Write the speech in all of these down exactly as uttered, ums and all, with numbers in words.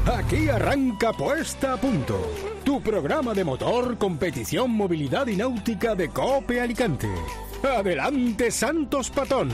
Aquí arranca Puesta a Punto, tu programa de motor, competición, movilidad y náutica de COPE Alicante. ¡Adelante, Santos Patón!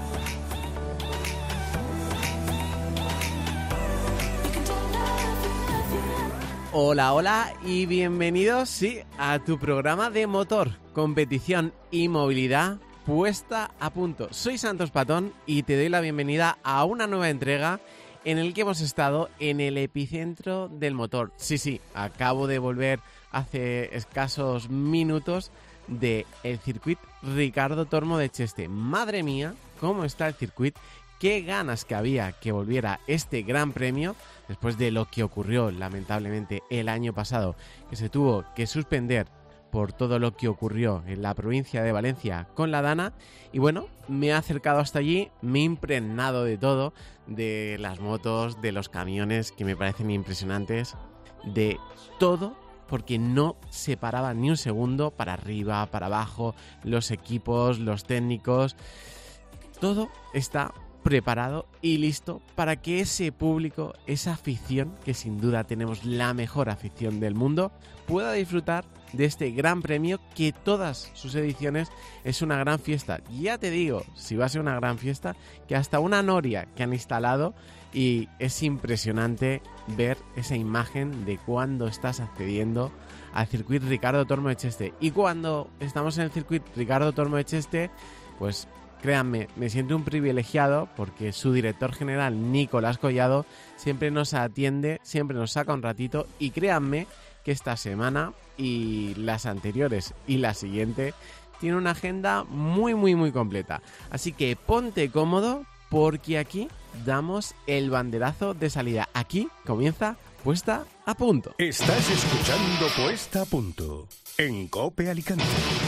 Hola, hola y bienvenidos, sí, a tu programa de motor, competición y movilidad Puesta a Punto. Soy Santos Patón y te doy la bienvenida a una nueva entrega en el que hemos estado en el epicentro del motor. Sí, sí, acabo de volver hace escasos minutos del circuito Ricardo Tormo de Cheste. Madre mía, cómo está el circuito, qué ganas que había que volviera este gran premio después de lo que ocurrió lamentablemente el año pasado, que se tuvo que suspender por todo lo que ocurrió en la provincia de Valencia con la Dana. Y bueno, me he acercado hasta allí, me he impregnado de todo, de las motos, de los camiones que me parecen impresionantes, de todo, porque no se paraba ni un segundo, para arriba, para abajo, los equipos, los técnicos, todo está preparado y listo para que ese público, esa afición, que sin duda tenemos la mejor afición del mundo, pueda disfrutar de este gran premio, que todas sus ediciones es una gran fiesta. Ya te digo, si va a ser una gran fiesta, que hasta una noria que han instalado, y es impresionante ver esa imagen de cuando estás accediendo al circuito Ricardo Tormo de Cheste. Y cuando estamos en el circuito Ricardo Tormo de Cheste, pues créanme, me siento un privilegiado porque su director general, Nicolás Collado, siempre nos atiende, siempre nos saca un ratito, y créanme que esta semana y las anteriores y la siguiente tiene una agenda muy muy muy completa. Así que ponte cómodo porque aquí damos el banderazo de salida. Aquí comienza Puesta a Punto. Estás escuchando Puesta a Punto en COPE Alicante.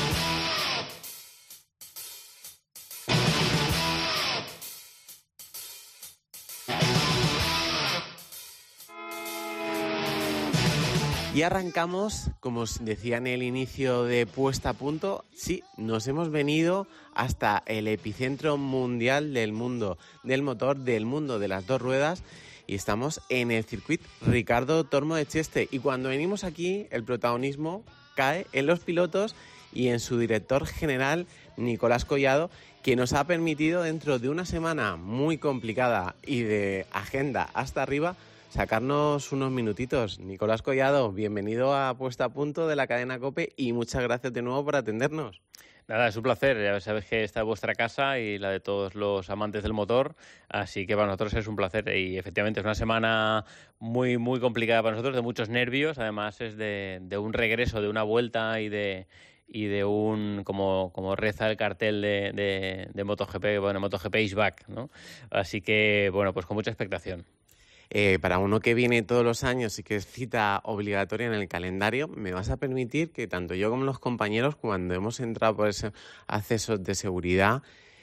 Y arrancamos, como os decía en el inicio de Puesta a Punto, sí, nos hemos venido hasta el epicentro mundial del mundo del motor, del mundo de las dos ruedas, y estamos en el circuito Ricardo Tormo de Cheste. Y cuando venimos aquí, el protagonismo cae en los pilotos y en su director general, Nicolás Collado, que nos ha permitido, dentro de una semana muy complicada y de agenda hasta arriba, sacarnos unos minutitos. Nicolás Collado, bienvenido a Puesta a Punto de la cadena COPE y muchas gracias de nuevo por atendernos. Nada, es un placer. Ya sabéis que esta es vuestra casa y la de todos los amantes del motor, así que para nosotros es un placer. Y efectivamente es una semana muy muy complicada para nosotros, de muchos nervios. Además es de, de un regreso, de una vuelta y de y de un, como, como reza el cartel de, de, de MotoGP, bueno, MotoGP is back, ¿no? Así que, bueno, pues con mucha expectación. Eh, para uno que viene todos los años y que es cita obligatoria en el calendario, me vas a permitir que tanto yo como los compañeros, cuando hemos entrado por esos accesos de seguridad,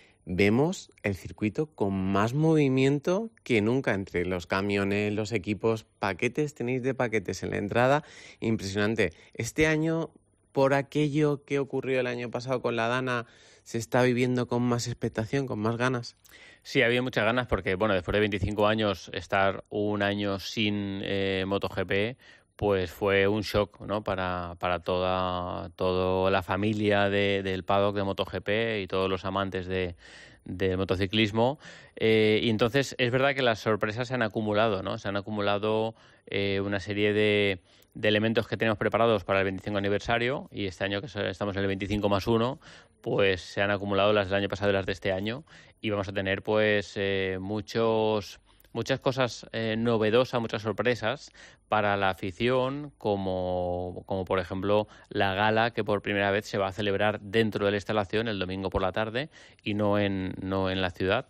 vemos el circuito con más movimiento que nunca entre los camiones, los equipos, paquetes, tenéis de paquetes en la entrada, impresionante. Este año, por aquello que ocurrió el año pasado con la Dana, ¿se está viviendo con más expectación, con más ganas? Sí, había muchas ganas porque, bueno, después de veinticinco años, estar un año sin eh, MotoGP, pues fue un shock, ¿no? Para, para toda, toda la familia de, del paddock de MotoGP y todos los amantes de, de motociclismo. Eh, y entonces es verdad que las sorpresas se han acumulado, ¿no? Se han acumulado eh, una serie de, de elementos que tenemos preparados para el veinticinco aniversario, y este año que estamos en el veinticinco más uno, pues se han acumulado las del año pasado y las de este año, y vamos a tener pues eh, muchos muchas cosas eh, novedosas, muchas sorpresas para la afición, como, como por ejemplo la gala que por primera vez se va a celebrar dentro de la instalación el domingo por la tarde, y no en no en la ciudad,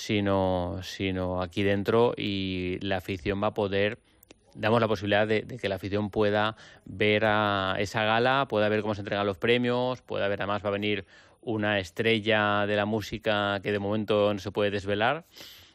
sino sino aquí dentro, y la afición va a poder, damos la posibilidad de, de que la afición pueda ver a esa gala, pueda ver cómo se entregan los premios, pueda ver, además va a venir una estrella de la música que de momento no se puede desvelar.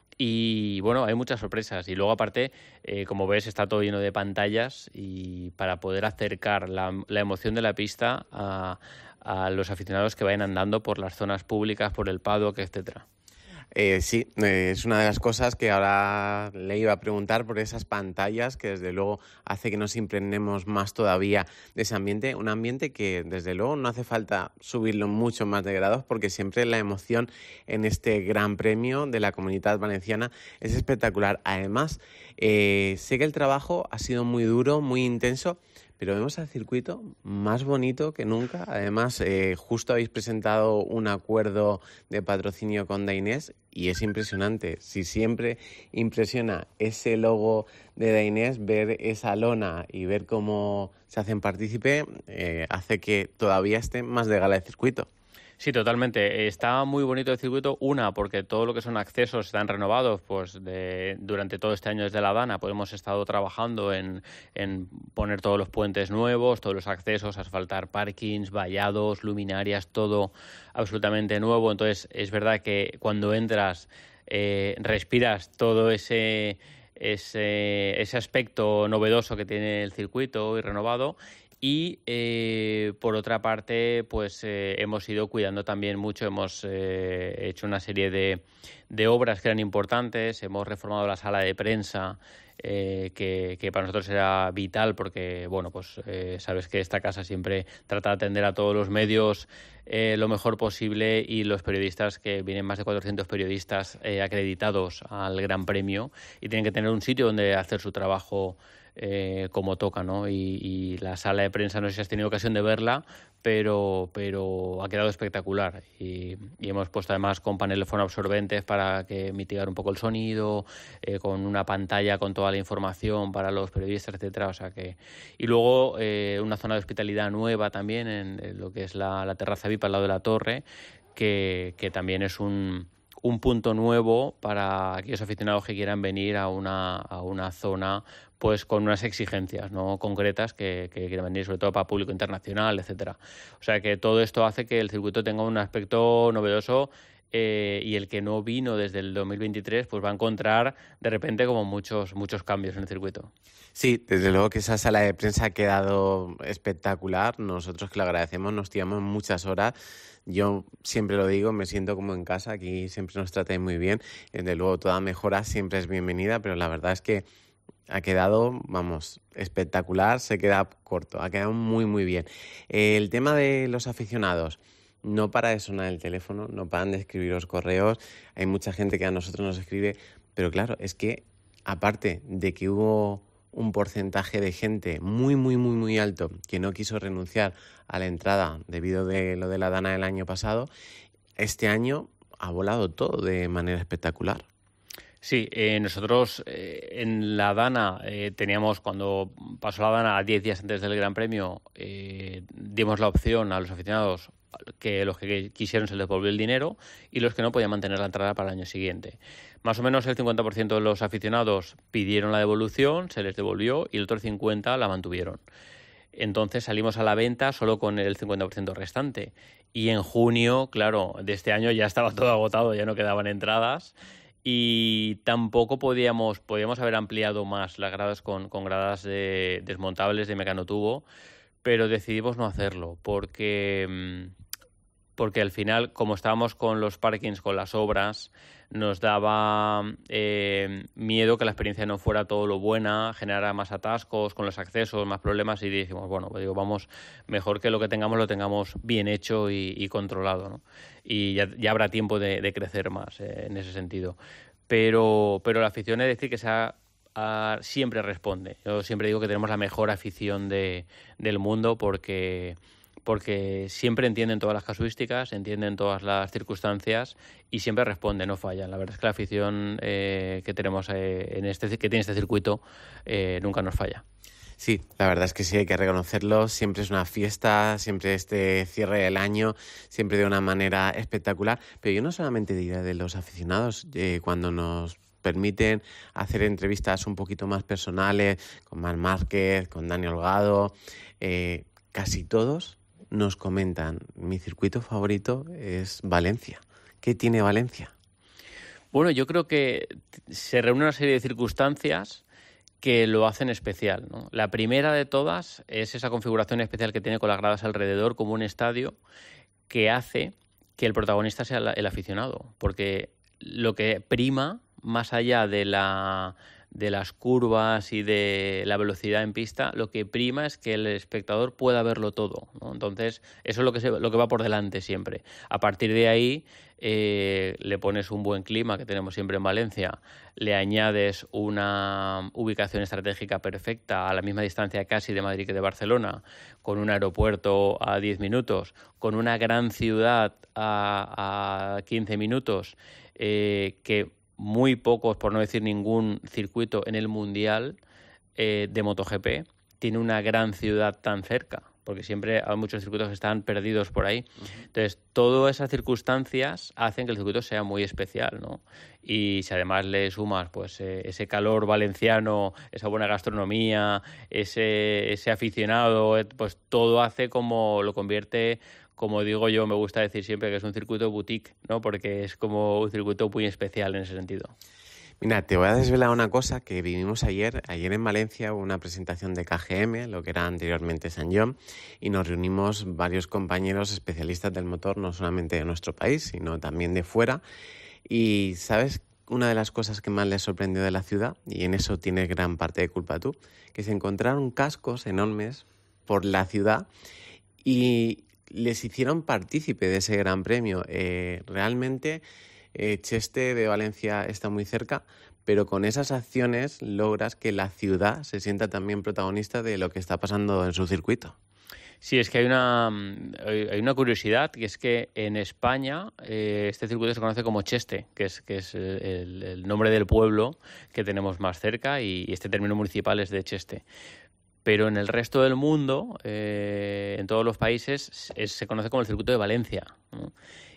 Y bueno, hay muchas sorpresas. Y luego aparte, eh, como ves, está todo lleno de pantallas, y para poder acercar la, la emoción de la pista a, a los aficionados que vayan andando por las zonas públicas, por el paddock, etcétera. Eh, sí, eh, es una de las cosas que ahora le iba a preguntar por esas pantallas que desde luego hace que nos impregnemos más todavía de ese ambiente, un ambiente que desde luego no hace falta subirlo mucho más de grados porque siempre la emoción en este gran premio de la Comunitat Valenciana es espectacular. Además, eh, sé que el trabajo ha sido muy duro, muy intenso, pero vemos al circuito más bonito que nunca. Además, eh, justo habéis presentado un acuerdo de patrocinio con Dainés y es impresionante. Si siempre impresiona ese logo de Dainés, ver esa lona y ver cómo se hacen partícipe, eh, hace que todavía esté más de gala el circuito. Sí, totalmente. Está muy bonito el circuito. Una, porque todo lo que son accesos están renovados. Pues de, durante todo este año desde la Dana pues hemos estado trabajando en, en poner todos los puentes nuevos, todos los accesos, asfaltar parkings, vallados, luminarias, todo absolutamente nuevo. Entonces, es verdad que cuando entras, eh, respiras todo ese, ese, ese aspecto novedoso que tiene el circuito y renovado. Y eh, por otra parte, pues eh, hemos ido cuidando también mucho, hemos eh, hecho una serie de, de obras que eran importantes, hemos reformado la sala de prensa, eh, que, que para nosotros era vital porque, bueno, pues eh, sabes que esta casa siempre trata de atender a todos los medios eh, lo mejor posible y los periodistas, que vienen más de cuatrocientos periodistas eh, acreditados al Gran Premio y tienen que tener un sitio donde hacer su trabajo Eh, como toca, ¿no? Y, y la sala de prensa, no sé si has tenido ocasión de verla, pero, pero ha quedado espectacular y, y hemos puesto además con paneles fonoabsorbentes para que mitigar un poco el sonido, eh, con una pantalla con toda la información para los periodistas, etcétera. O sea que y luego eh, una zona de hospitalidad nueva también en, en lo que es la, la terraza V I P al lado de la torre, que, que también es un un punto nuevo para aquellos aficionados que quieran venir a una, a una zona pues con unas exigencias no concretas que, que quieran venir, sobre todo para público internacional, etcétera. O sea que todo esto hace que el circuito tenga un aspecto novedoso eh, y el que no vino desde el dos mil veintitrés pues va a encontrar de repente como muchos, muchos cambios en el circuito. Sí, desde luego que esa sala de prensa ha quedado espectacular. Nosotros que lo agradecemos, nos tiramos muchas horas. Yo siempre lo digo, me siento como en casa, aquí siempre nos tratáis muy bien. Desde luego toda mejora siempre es bienvenida, pero la verdad es que ha quedado, vamos, espectacular, se queda corto, ha quedado muy muy bien. El tema de los aficionados, no para de sonar el teléfono, no paran de escribir los correos, hay mucha gente que a nosotros nos escribe, pero claro, es que aparte de que hubo un porcentaje de gente muy, muy, muy, muy alto que no quiso renunciar a la entrada debido de lo de la Dana del año pasado, este año ha volado todo de manera espectacular. Sí, eh, nosotros eh, en la Dana eh, teníamos, cuando pasó la Dana diez días antes del Gran Premio, eh, dimos la opción a los aficionados que los que quisieron se les devolvió el dinero y los que no podían mantener la entrada para el año siguiente. Más o menos el cincuenta por ciento de los aficionados pidieron la devolución, se les devolvió y el otro cincuenta por ciento la mantuvieron. Entonces salimos a la venta solo con el cincuenta por ciento restante. Y en junio, claro, de este año ya estaba todo agotado, ya no quedaban entradas y tampoco podíamos, podíamos haber ampliado más las gradas con, con gradas de, desmontables de mecanotubo, pero decidimos no hacerlo porque, porque al final, como estábamos con los parkings, con las obras, nos daba eh, miedo que la experiencia no fuera todo lo buena, generara más atascos con los accesos, más problemas y dijimos, bueno, digo, vamos, mejor que lo que tengamos lo tengamos bien hecho y, y controlado, ¿no? Y ya, ya habrá tiempo de, de crecer más eh, en ese sentido. Pero, pero la afición, es decir, que sea Uh, siempre responde. Yo siempre digo que tenemos la mejor afición de, del mundo porque, porque siempre entienden todas las casuísticas, entienden todas las circunstancias y siempre responden, no fallan. La verdad es que la afición eh, que tenemos eh, en este que tiene este circuito eh, nunca nos falla. Sí, la verdad es que sí, hay que reconocerlo. Siempre es una fiesta, siempre este cierre del año, siempre de una manera espectacular. Pero yo no solamente diría de los aficionados, eh, cuando nos permiten hacer entrevistas un poquito más personales con Marc Márquez, con Dani Holgado, eh, casi todos nos comentan, mi circuito favorito es Valencia. ¿Qué tiene Valencia? Bueno, yo creo que se reúne una serie de circunstancias que lo hacen especial, ¿no? La primera de todas es esa configuración especial que tiene con las gradas alrededor como un estadio que hace que el protagonista sea el aficionado, porque lo que prima, más allá de la de las curvas y de la velocidad en pista, lo que prima es que el espectador pueda verlo todo, ¿no? Entonces, eso es lo que, se, lo que va por delante siempre. A partir de ahí, eh, le pones un buen clima, que tenemos siempre en Valencia, le añades una ubicación estratégica perfecta a la misma distancia casi de Madrid que de Barcelona, con un aeropuerto a diez minutos, con una gran ciudad a, a quince minutos, eh, que muy pocos, por no decir ningún circuito en el Mundial eh, de MotoGP tiene una gran ciudad tan cerca, porque siempre hay muchos circuitos que están perdidos por ahí. Uh-huh. Entonces, todas esas circunstancias hacen que el circuito sea muy especial, ¿no? Y si además le sumas pues eh, ese calor valenciano, esa buena gastronomía, ese, ese aficionado, pues todo hace como lo convierte... Como digo yo, me gusta decir siempre que es un circuito boutique, ¿no? Porque es como un circuito muy especial en ese sentido. Mira, te voy a desvelar una cosa que vivimos ayer. Ayer en Valencia hubo una presentación de K G M, lo que era anteriormente San John, y nos reunimos varios compañeros especialistas del motor, no solamente de nuestro país, sino también de fuera. Y, ¿sabes? Una de las cosas que más les sorprendió de la ciudad, y en eso tienes gran parte de culpa tú, que se encontraron cascos enormes por la ciudad y les hicieron partícipe de ese gran premio. Eh, realmente eh, Cheste de Valencia está muy cerca, pero con esas acciones logras que la ciudad se sienta también protagonista de lo que está pasando en su circuito. Sí, es que hay una, hay una curiosidad, que es que en España eh, este circuito se conoce como Cheste, que es, que es el, el nombre del pueblo que tenemos más cerca, y este término municipal es de Cheste. Pero en el resto del mundo, eh, en todos los países, es, se conoce como el circuito de Valencia, ¿no?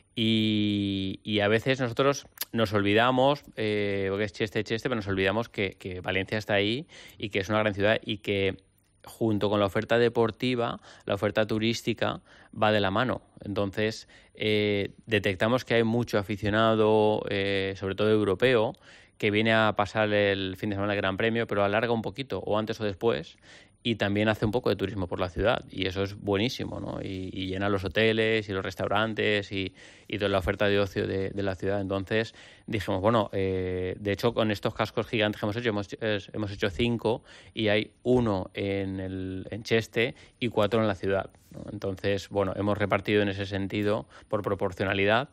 Y, y a veces nosotros nos olvidamos, eh, porque es Cheste, Cheste, pero nos olvidamos que, que Valencia está ahí y que es una gran ciudad y que junto con la oferta deportiva, la oferta turística va de la mano. Entonces, eh, detectamos que hay mucho aficionado, eh, sobre todo europeo, que viene a pasar el fin de semana del Gran Premio, pero alarga un poquito, o antes o después, y también hace un poco de turismo por la ciudad, y eso es buenísimo, ¿no? Y, y llena los hoteles y los restaurantes y, y toda la oferta de ocio de, de la ciudad. Entonces dijimos, bueno, eh, de hecho con estos cascos gigantes que hemos hecho, hemos, eh, hemos hecho cinco, y hay uno en, el, en Cheste y cuatro en la ciudad, ¿no? Entonces, bueno, hemos repartido en ese sentido por proporcionalidad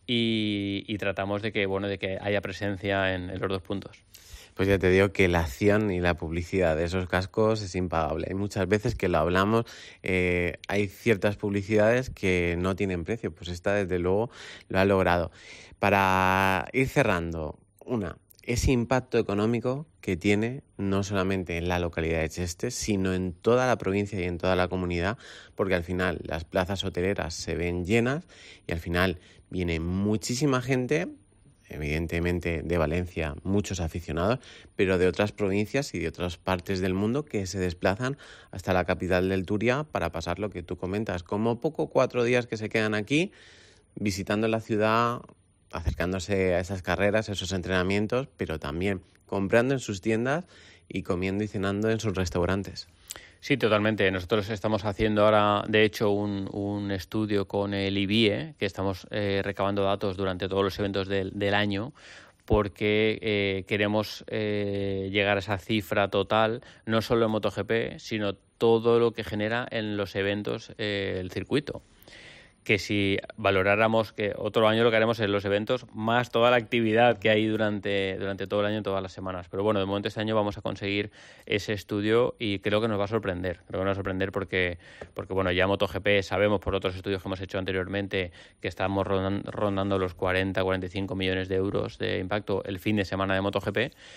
y, y tratamos de que, bueno, de que haya presencia en, en los dos puntos. Pues ya te digo que la acción y la publicidad de esos cascos es impagable. Hay muchas veces que lo hablamos, eh, hay ciertas publicidades que no tienen precio, pues esta desde luego lo ha logrado. Para ir cerrando, una, ese impacto económico que tiene no solamente en la localidad de Cheste, sino en toda la provincia y en toda la comunidad, porque al final las plazas hoteleras se ven llenas y al final viene muchísima gente, evidentemente de Valencia, muchos aficionados, pero de otras provincias y de otras partes del mundo que se desplazan hasta la capital del Turia para pasar lo que tú comentas. Como poco, cuatro días que se quedan aquí, visitando la ciudad, acercándose a esas carreras, a esos entrenamientos, pero también comprando en sus tiendas y comiendo y cenando en sus restaurantes. Sí, totalmente. Nosotros estamos haciendo ahora, de hecho, un, un estudio con el I B I E, que estamos eh, recabando datos durante todos los eventos del, del año, porque eh, queremos eh, llegar a esa cifra total, no solo en MotoGP, sino todo lo que genera en los eventos eh, el circuito. Que si valoráramos que otro año lo que haremos en los eventos, más toda la actividad que hay durante, durante todo el año, todas las semanas. Pero bueno, de momento este año vamos a conseguir ese estudio y creo que nos va a sorprender. Creo que nos va a sorprender porque, porque bueno, ya MotoGP sabemos por otros estudios que hemos hecho anteriormente que estamos rondando los cuarenta, cuarenta y cinco millones de euros de impacto el fin de semana de MotoGP.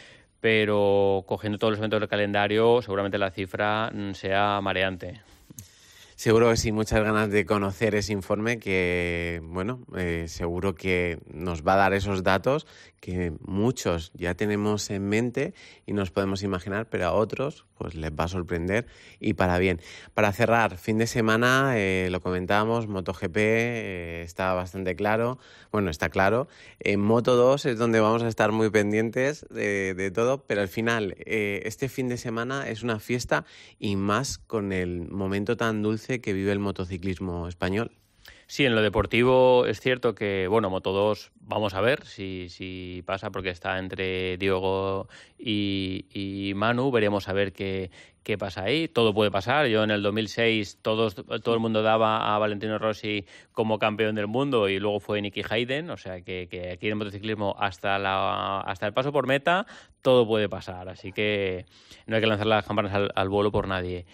Pero cogiendo todos los eventos del calendario, seguramente la cifra sea mareante. Seguro que sí, muchas ganas de conocer ese informe que, bueno, eh, seguro que nos va a dar esos datos que muchos ya tenemos en mente y nos podemos imaginar, pero a otros pues les va a sorprender y para bien. Para cerrar, fin de semana, eh, lo comentábamos, MotoGP eh, está bastante claro, bueno, está claro. En Moto dos es donde vamos a estar muy pendientes de, de todo, pero al final eh, este fin de semana es una fiesta y más con el momento tan dulce que vive el motociclismo español. Sí, en lo deportivo es cierto que, bueno, Moto dos, vamos a ver si, si pasa, porque está entre Diogo y, y Manu, veremos a ver qué, qué pasa ahí. Todo puede pasar. Yo en el dos mil seis todos, todo el mundo daba a Valentino Rossi como campeón del mundo y luego fue Nicky Hayden, o sea que, que aquí en el motociclismo hasta, la, hasta el paso por meta todo puede pasar, así que no hay que lanzar las campanas al, al vuelo por nadie.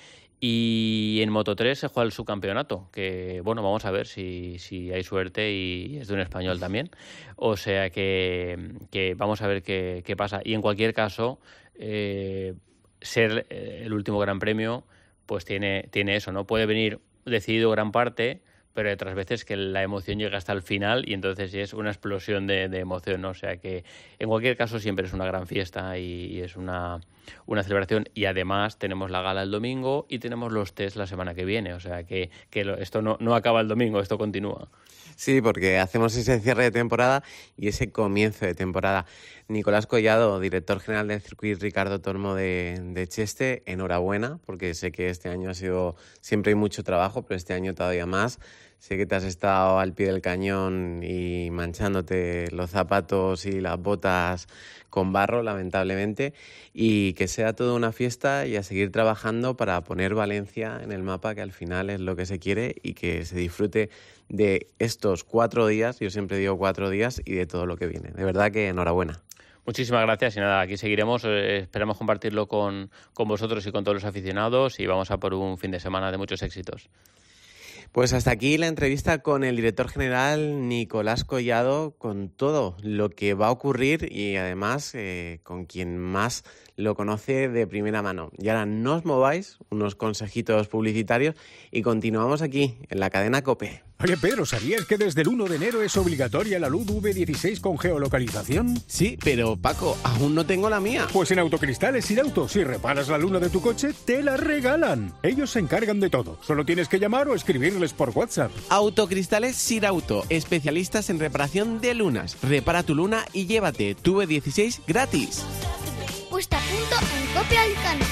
Y en Moto tres se juega el subcampeonato, que bueno, vamos a ver si, si hay suerte y es de un español también. O sea que, que vamos a ver qué, qué pasa. Y en cualquier caso, eh, ser el último Gran Premio, pues tiene, tiene eso, ¿no? Puede venir decidido gran parte, pero hay otras veces que la emoción llega hasta el final y entonces es una explosión de, de emoción, ¿no? O sea que en cualquier caso siempre es una gran fiesta y, y es una, una celebración, y además tenemos la gala el domingo y tenemos los test la semana que viene, o sea que, que lo, esto no, no acaba el domingo, esto continúa. Sí, porque hacemos ese cierre de temporada y ese comienzo de temporada. Nicolás Collado, director general del Circuit Ricardo Tormo de, de Cheste, enhorabuena, porque sé que este año ha sido, siempre hay mucho trabajo, pero este año todavía más. Sé que te has estado al pie del cañón y manchándote los zapatos y las botas con barro, lamentablemente, y que sea toda una fiesta y a seguir trabajando para poner Valencia en el mapa, que al final es lo que se quiere, y que se disfrute de estos cuatro días, yo siempre digo cuatro días, y de todo lo que viene. De verdad que enhorabuena. Muchísimas gracias y nada, aquí seguiremos, eh, esperamos compartirlo con, con vosotros y con todos los aficionados y vamos a por un fin de semana de muchos éxitos. Pues hasta aquí la entrevista con el director general Nicolás Collado, con todo lo que va a ocurrir y además eh, con quien más lo conoce de primera mano. Y ahora no os mováis, unos consejitos publicitarios y continuamos aquí en la cadena COPE. Oye, Pedro, ¿sabías que desde el uno de enero es obligatoria la luz V dieciséis con geolocalización? Sí, pero Paco, aún no tengo la mía. Pues en Autocristales Sirauto, si reparas la luna de tu coche, te la regalan. Ellos se encargan de todo. Solo tienes que llamar o escribirles por WhatsApp. Autocristales Sirauto, especialistas en reparación de lunas. Repara tu luna y llévate tu V dieciséis gratis. Puesta a punto en Cope Alicante.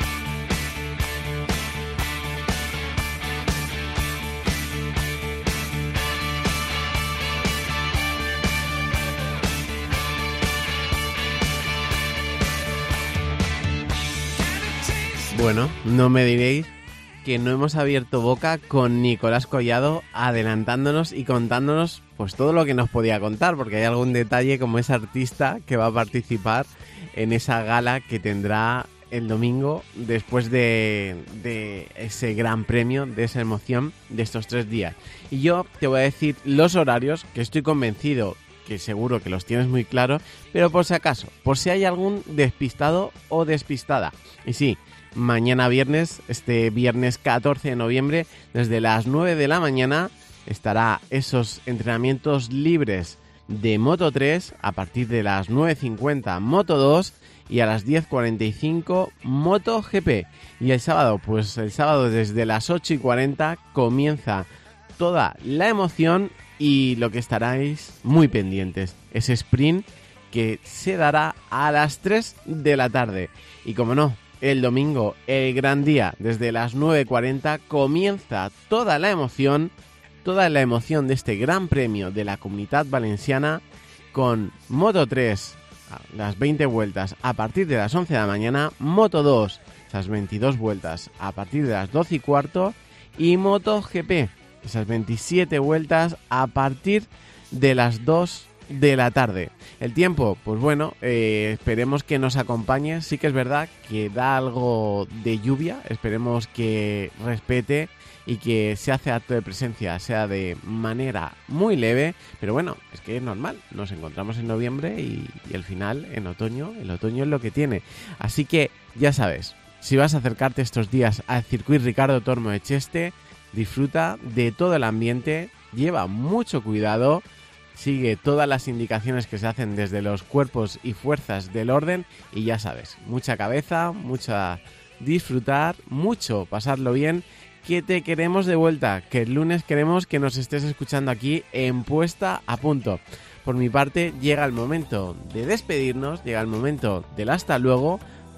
Bueno, no me diréis que no hemos abierto boca con Nicolás Collado adelantándonos y contándonos pues todo lo que nos podía contar, porque hay algún detalle como ese artista que va a participar en esa gala que tendrá el domingo después de, de ese gran premio, de esa emoción de estos tres días. Y yo te voy a decir los horarios, que estoy convencido que seguro que los tienes muy claros, pero por si acaso, por si hay algún despistado o despistada. Y sí, mañana viernes, este viernes catorce de noviembre, desde las nueve de la mañana, estará esos entrenamientos libres de Moto tres, a partir de las nueve cincuenta Moto dos y a las diez cuarenta y cinco Moto G P. Y el sábado, pues el sábado desde las ocho y cuarenta comienza toda la emoción y lo que estaréis muy pendientes, ese sprint que se dará a las tres de la tarde. Y como no, el domingo, el gran día, desde las nueve cuarenta comienza toda la emoción, toda la emoción de este gran premio de la Comunitat Valenciana con Moto tres, las veinte vueltas a partir de las once de la mañana, Moto dos, esas veintidós vueltas a partir de las doce y cuarto y Moto G P, esas veintisiete vueltas a partir de las dos de la tarde. El tiempo, pues bueno, eh, esperemos que nos acompañe. Sí que es verdad que da algo de lluvia, esperemos que respete y que se hace acto de presencia, sea de manera muy leve, pero bueno, es que es normal, nos encontramos en noviembre y, y el final en otoño, el otoño es lo que tiene. Así que ya sabes, si vas a acercarte estos días al Circuit Ricardo Tormo de Cheste, disfruta de todo el ambiente, lleva mucho cuidado, sigue todas las indicaciones que se hacen desde los cuerpos y fuerzas del orden y ya sabes, mucha cabeza, mucha disfrutar, mucho pasarlo bien, que te queremos de vuelta, que el lunes queremos que nos estés escuchando aquí en Puesta a Punto. Por mi parte llega el momento de despedirnos, llega el momento del hasta luego.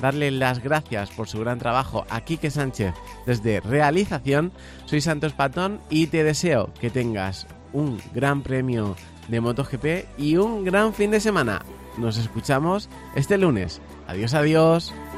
darle las gracias por su gran trabajo a Quique Sánchez desde Realización. Soy Santos Patón y te deseo que tengas un gran premio de MotoGP y un gran fin de semana. Nos escuchamos este lunes. Adiós, adiós.